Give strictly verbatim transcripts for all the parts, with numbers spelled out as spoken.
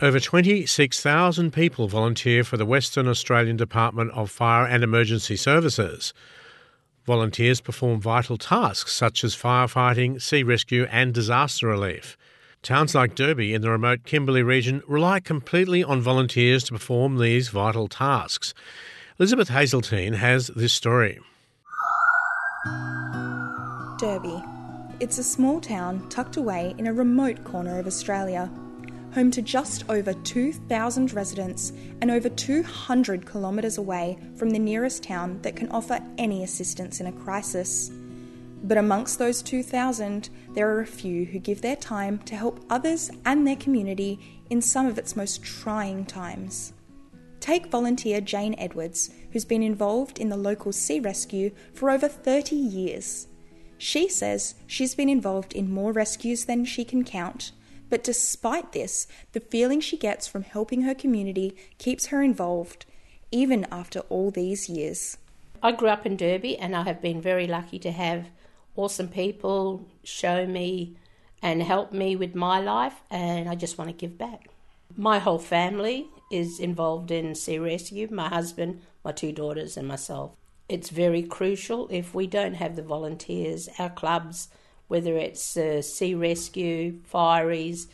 Over twenty-six thousand people volunteer for the Western Australian Department of Fire and Emergency Services. Volunteers perform vital tasks such as firefighting, sea rescue and disaster relief. Towns like Derby in the remote Kimberley region rely completely on volunteers to perform these vital tasks. Elizabeth Hazeltine has this story. Derby. It's a small town tucked away in a remote corner of Australia, home to just over two thousand residents and over two hundred kilometres away from the nearest town that can offer any assistance in a crisis. But amongst those two thousand, there are a few who give their time to help others and their community in some of its most trying times. Take volunteer Jane Edwards, who's been involved in the local sea rescue for over thirty years. She says she's been involved in more rescues than she can count, but despite this, the feeling she gets from helping her community keeps her involved, even after all these years. I grew up in Derby and I have been very lucky to have awesome people show me and help me with my life, and I just want to give back. My whole family is involved in sea rescue, my husband, my two daughters and myself. It's very crucial. If we don't have the volunteers, our clubs, whether it's uh, sea rescue, fireys,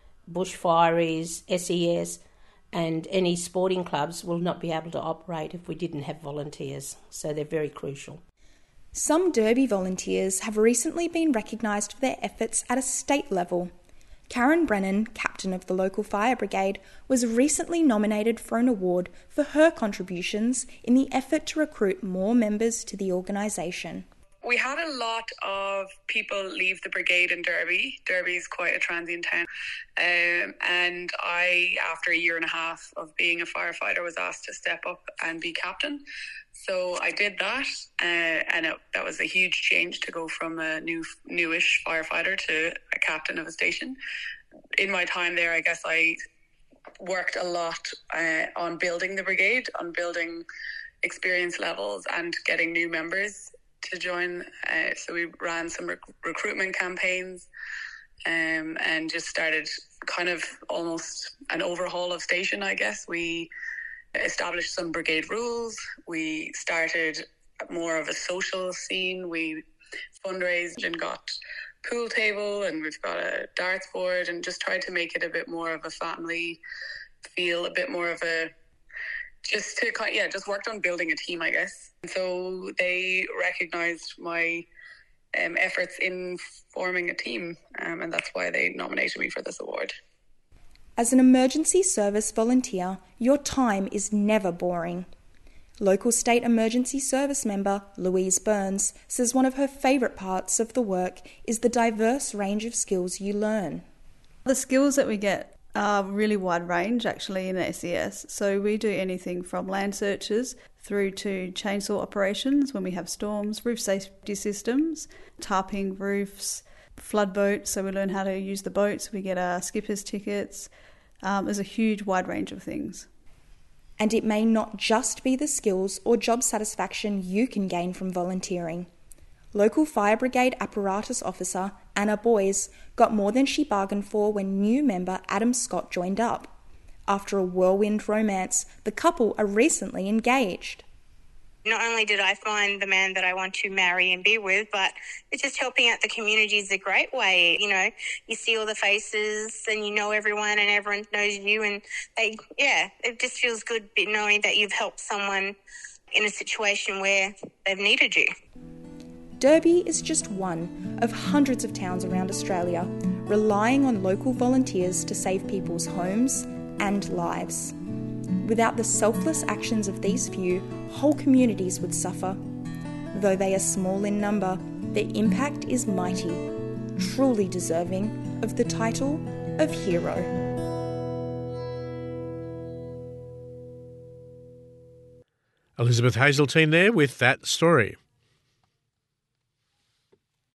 bushfireys, S E S, and any sporting clubs will not be able to operate if we didn't have volunteers. So they're very crucial. Some Derby volunteers have recently been recognised for their efforts at a state level. Karen Brennan, captain of the local fire brigade, was recently nominated for an award for her contributions in the effort to recruit more members to the organisation. We had a lot of people leave the brigade in Derby. Derby is quite a transient town. Um, and I, after a year and a half of being a firefighter, was asked to step up and be captain. So I did that, uh, and it, that was a huge change to go from a new, newish firefighter to a captain of a station. In my time there, I guess I worked a lot uh, on building the brigade, on building experience levels and getting new members to join. Uh, so we ran some rec- recruitment campaigns um, and just started kind of almost an overhaul of station, I guess. We established some brigade rules. We started more of a social scene. We fundraised and got pool table, and we've got a darts board, and just tried to make it a bit more of a family feel, a bit more of a just to kind yeah just worked on building a team, I guess. And so they recognized my um, efforts in forming a team, um, and that's why they nominated me for this award. As an emergency service volunteer, your time is never boring. Local state emergency service member Louise Burns says one of her favourite parts of the work is the diverse range of skills you learn. The skills that we get are really wide range actually in S E S. So we do anything from land searches through to chainsaw operations when we have storms, roof safety systems, tarping roofs, flood boats, so we learn how to use the boats, we get our skipper's tickets. Um, there's a huge wide range of things. And it may not just be the skills or job satisfaction you can gain from volunteering. Local Fire Brigade Apparatus Officer Anna Boys got more than she bargained for when new member Adam Scott joined up. After a whirlwind romance, the couple are recently engaged. Not only did I find the man that I want to marry and be with, but it's just helping out the community is a great way. You know, you see all the faces and you know everyone and everyone knows you, and they, yeah, it just feels good knowing that you've helped someone in a situation where they've needed you. Derby is just one of hundreds of towns around Australia relying on local volunteers to save people's homes and lives. Without the selfless actions of these few, whole communities would suffer. Though they are small in number, their impact is mighty, truly deserving of the title of hero. Elizabeth Hazeltine there with that story.